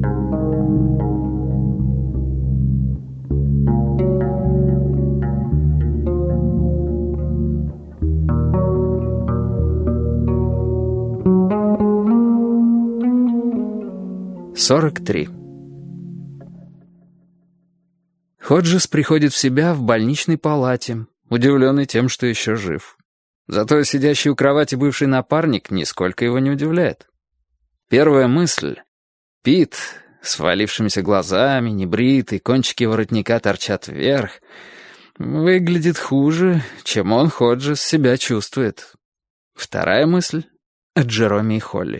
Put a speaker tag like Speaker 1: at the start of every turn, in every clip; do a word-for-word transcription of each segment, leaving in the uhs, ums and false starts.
Speaker 1: сорок три. Ходжес приходит в себя в больничной палате, удивленный тем, что еще жив. Зато сидящий у кровати бывший напарник нисколько его не удивляет. Первая мысль — Пит, с валившимися глазами, небритый, кончики воротника торчат вверх, выглядит хуже, чем он, Ходжес, себя чувствует. Вторая мысль — о Джероме и Холли.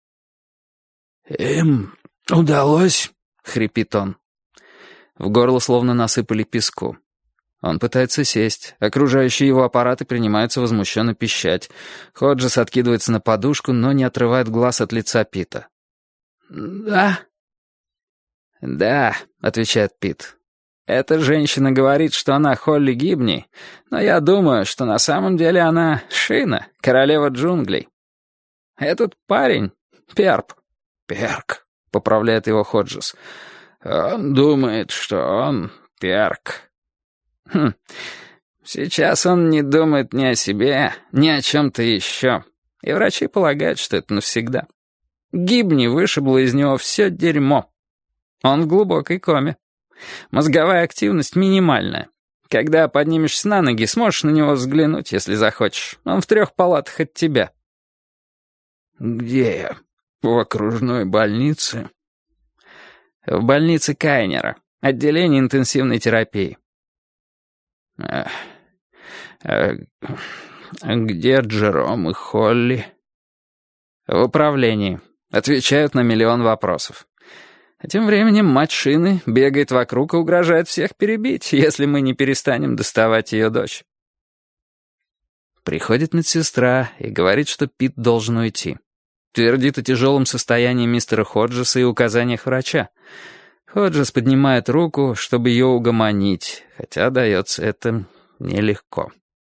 Speaker 2: «Им удалось?»
Speaker 1: — хрипит он. В горло словно насыпали песку. Он пытается сесть. Окружающие его аппараты принимаются возмущенно пищать. Ходжес откидывается на подушку, но не отрывает глаз от лица Пита.
Speaker 2: «Да?»
Speaker 1: «Да», — отвечает Пит. «Эта женщина говорит, что она Холли Гибни, но я думаю, что на самом деле она Шина, королева джунглей. Этот парень — Перп».
Speaker 2: «Перк»,
Speaker 1: — поправляет его Ходжес.
Speaker 2: «Он думает, что он Перк».
Speaker 1: «Хм, сейчас он не думает ни о себе, ни о чем-то еще. И врачи полагают, что это навсегда. Гибни вышибло из него все дерьмо. Он в глубокой коме. Мозговая активность минимальная. Когда поднимешься на ноги, сможешь на него взглянуть, если захочешь. Он в трех палатах от тебя».
Speaker 2: «Где я? В окружной больнице?»
Speaker 1: «В больнице Кайнера, отделение интенсивной терапии».
Speaker 2: А, а, а где Джером и Холли?»
Speaker 1: «В управлении. Отвечают на миллион вопросов. А тем временем мать Шины бегает вокруг и угрожает всех перебить, если мы не перестанем доставать ее дочь». Приходит медсестра и говорит, что Пит должен уйти. Твердит о тяжелом состоянии мистера Ходжеса и указаниях врача. Ходжес поднимает руку, чтобы ее угомонить, хотя дается это нелегко.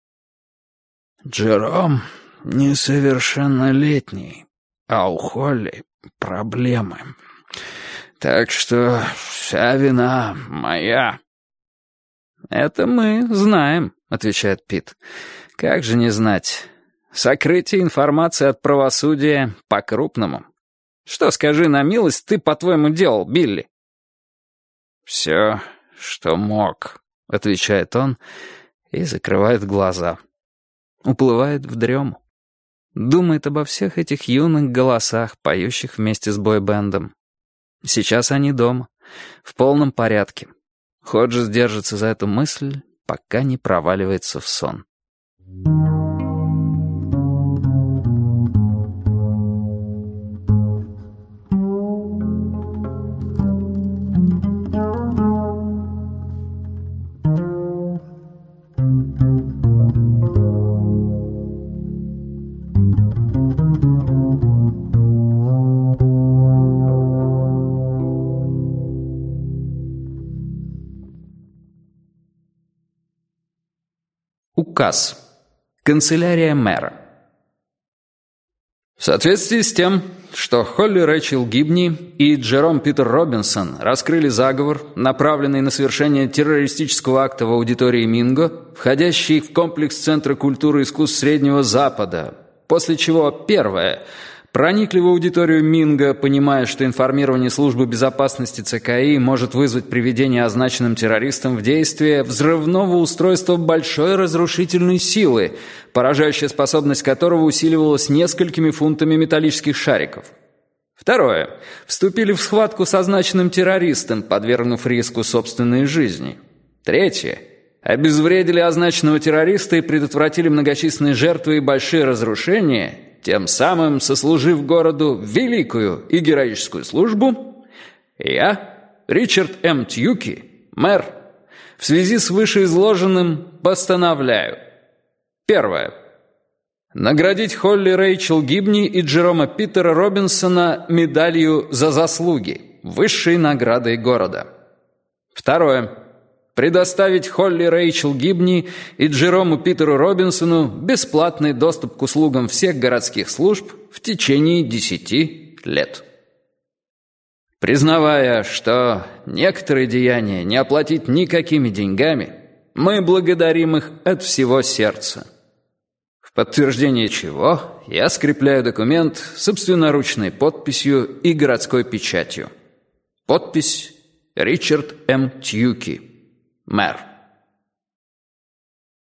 Speaker 2: «Джером несовершеннолетний, а у Холли проблемы. Так что вся вина моя».
Speaker 1: «Это мы знаем», — отвечает Пит. «Как же не знать? Сокрытие информации от правосудия по-крупному. Что, скажи на милость, ты, по-твоему, делал, Билли?»
Speaker 2: «Все, что мог»,
Speaker 1: — отвечает он и закрывает глаза. Уплывает в дрему. Думает обо всех этих юных голосах, поющих вместе с бойбендом. Сейчас они дома, в полном порядке. Ходжес держится за эту мысль, пока не проваливается в сон. Указ. Канцелярия мэра. В соответствии с тем, что Холли Рэйчел Гибни и Джером Питер Робинсон раскрыли заговор, направленный на совершение террористического акта в аудитории Минго, входящий в комплекс Центра культуры и искусств Среднего Запада, после чего, первое, проникли в аудиторию Минго, понимая, что информирование службы безопасности ЦКИ может вызвать приведение означенным террористам в действие взрывного устройства большой разрушительной силы, поражающая способность которого усиливалась несколькими фунтами металлических шариков. Второе. Вступили в схватку с означенным террористом, подвергнув риску собственной жизни. Третье. Обезвредили означенного террориста и предотвратили многочисленные жертвы и большие разрушения, тем самым сослужив городу великую и героическую службу. Я, Ричард М. Тьюки, мэр, в связи с вышеизложенным постановляю. Первое. Наградить Холли Рэйчел Гибни и Джерома Питера Робинсона медалью за заслуги, высшей наградой города. Второе. Предоставить Холли Рэйчел Гибни и Джерому Питеру Робинсону бесплатный доступ к услугам всех городских служб в течение десяти лет. Признавая, что некоторые деяния не оплатить никакими деньгами, мы благодарим их от всего сердца. В подтверждение чего я скрепляю документ собственноручной подписью и городской печатью. Подпись Ричард М. Тьюки, мэр.